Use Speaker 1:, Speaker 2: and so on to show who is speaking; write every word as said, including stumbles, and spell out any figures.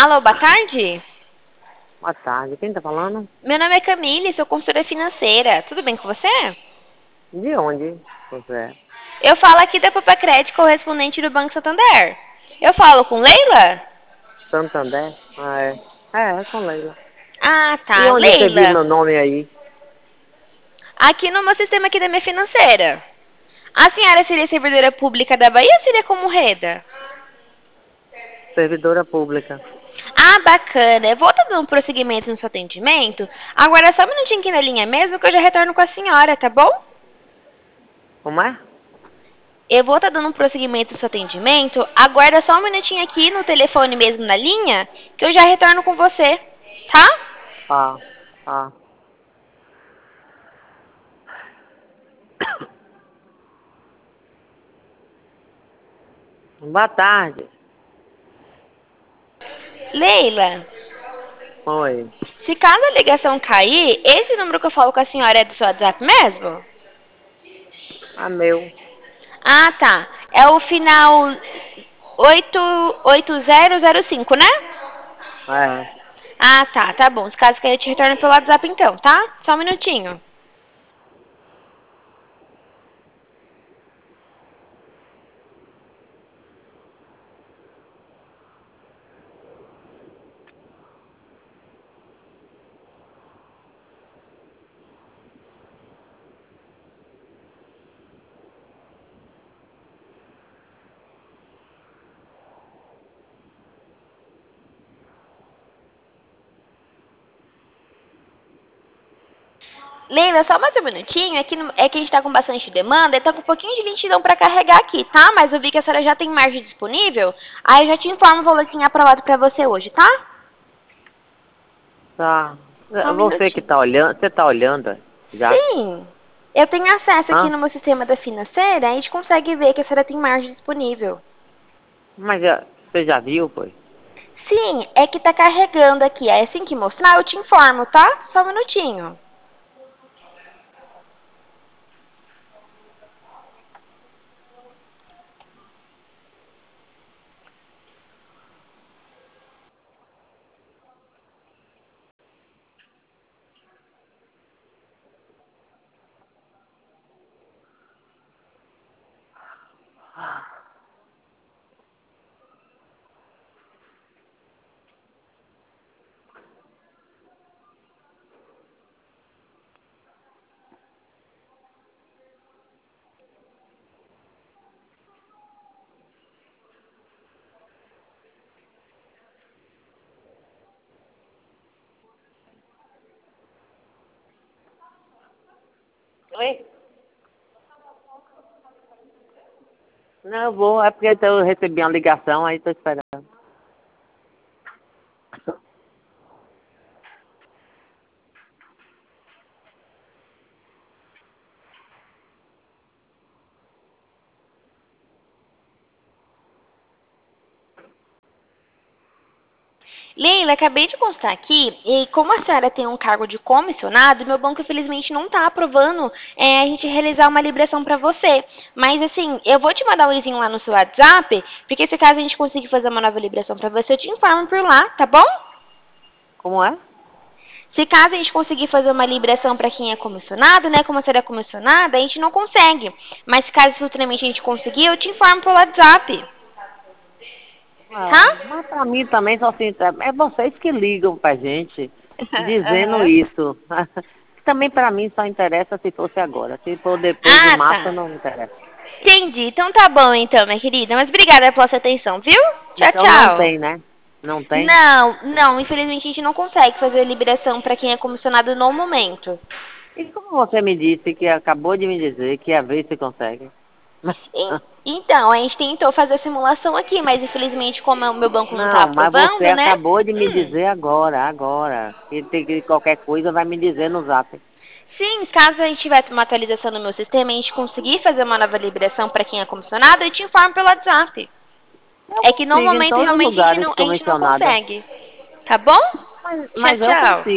Speaker 1: Alô, boa tarde.
Speaker 2: Boa tarde, quem tá falando?
Speaker 1: Meu nome é Camille, sou consultora financeira. Tudo bem com você?
Speaker 2: De onde você é?
Speaker 1: Eu falo aqui da Papacred, correspondente do Banco Santander. Eu falo com Leila?
Speaker 2: Santander? Ah, é. É, é com Leila.
Speaker 1: Ah,
Speaker 2: E
Speaker 1: tá.
Speaker 2: onde você viu
Speaker 1: Leila,
Speaker 2: meu nome aí?
Speaker 1: aqui no meu sistema aqui da minha financeira. A senhora seria servidora pública da Bahia ou seria como reda?
Speaker 2: Servidora pública.
Speaker 1: Ah, bacana. Eu vou estar dando prosseguimento no seu atendimento. Agora só um minutinho aqui na linha mesmo que eu já retorno com a senhora, tá bom?
Speaker 2: Como é?
Speaker 1: Eu vou estar dando um prosseguimento no seu atendimento. Aguarda só um minutinho aqui no telefone mesmo na linha, que eu já retorno com você, tá?
Speaker 2: Ah, ah. Boa tarde.
Speaker 1: Leila,
Speaker 2: Oi.
Speaker 1: se caso a ligação cair, esse número que eu falo com a senhora é do seu WhatsApp mesmo?
Speaker 2: Ah, meu.
Speaker 1: Ah, tá. É o final oito oito zero zero cinco, né?
Speaker 2: É.
Speaker 1: Ah, tá, tá bom. Se caso cair, eu te retorno pelo WhatsApp então, tá? Só um minutinho. Leila, só mais um minutinho, é que, no- é que a gente tá com bastante demanda, e tá com um pouquinho de lentidão pra carregar aqui, tá? Mas eu vi que a senhora já tem margem disponível, aí eu já te informo o valor que tem aprovado pra você hoje, tá?
Speaker 2: Tá.
Speaker 1: Só um
Speaker 2: Você que
Speaker 1: minutinho.
Speaker 2: tá olhando, você tá olhando já?
Speaker 1: Sim, eu tenho acesso aqui
Speaker 2: Hã?
Speaker 1: no meu sistema da financeira, a gente consegue ver que a senhora tem margem disponível.
Speaker 2: Mas já, você já viu, pois?
Speaker 1: Sim, é que tá carregando aqui, aí assim que mostrar eu te informo, tá? Só um minutinho.
Speaker 2: Oi? Não, eu vou, é porque eu recebi uma ligação, aí tô esperando.
Speaker 1: Leila, acabei de constar aqui, e como a senhora tem um cargo de comissionado, meu banco infelizmente não está aprovando é, a gente realizar uma liberação para você. Mas assim, eu vou te mandar um izinho lá no seu WhatsApp, porque se caso a gente conseguir fazer uma nova liberação para você, eu te informo por lá, tá bom?
Speaker 2: Como é?
Speaker 1: Se caso a gente conseguir fazer uma liberação para quem é comissionado, né, como a senhora é comissionada, a gente não consegue. Mas se caso futuramente a gente conseguir, eu te informo pelo WhatsApp,
Speaker 2: Ah,
Speaker 1: tá?
Speaker 2: mas pra mim também só assim, é vocês que ligam pra gente dizendo
Speaker 1: Aham.
Speaker 2: isso. Também pra mim só interessa se fosse agora. Se for depois de
Speaker 1: Ah,
Speaker 2: março,
Speaker 1: tá.
Speaker 2: não me interessa.
Speaker 1: Entendi. Então tá bom, então, minha querida. Mas obrigada pela sua atenção, viu? Tchau,
Speaker 2: Então não
Speaker 1: tchau.
Speaker 2: tem, né? Não tem?
Speaker 1: Não, não, infelizmente a gente não consegue fazer a liberação para quem é comissionado no momento.
Speaker 2: E como você me disse que acabou de me dizer que ia ver se consegue?
Speaker 1: E- então, a gente tentou fazer a simulação aqui, mas infelizmente, como o meu banco não tá
Speaker 2: Não, mas você
Speaker 1: aprovando, né?
Speaker 2: acabou de me
Speaker 1: Hum.
Speaker 2: dizer agora, agora. Que, tem que qualquer coisa vai me dizer no zap.
Speaker 1: Sim, caso a gente tivesse uma atualização no meu sistema e a gente conseguir fazer uma nova liberação para quem é comissionado, eu te informo pelo WhatsApp.
Speaker 2: Eu
Speaker 1: É que no
Speaker 2: consigo em
Speaker 1: momento
Speaker 2: todos os
Speaker 1: realmente a gente
Speaker 2: lugares
Speaker 1: não, a gente não
Speaker 2: comissionada.
Speaker 1: consegue. Tá bom?
Speaker 2: Mas,
Speaker 1: Tchau,
Speaker 2: mas eu
Speaker 1: tchau.
Speaker 2: consigo.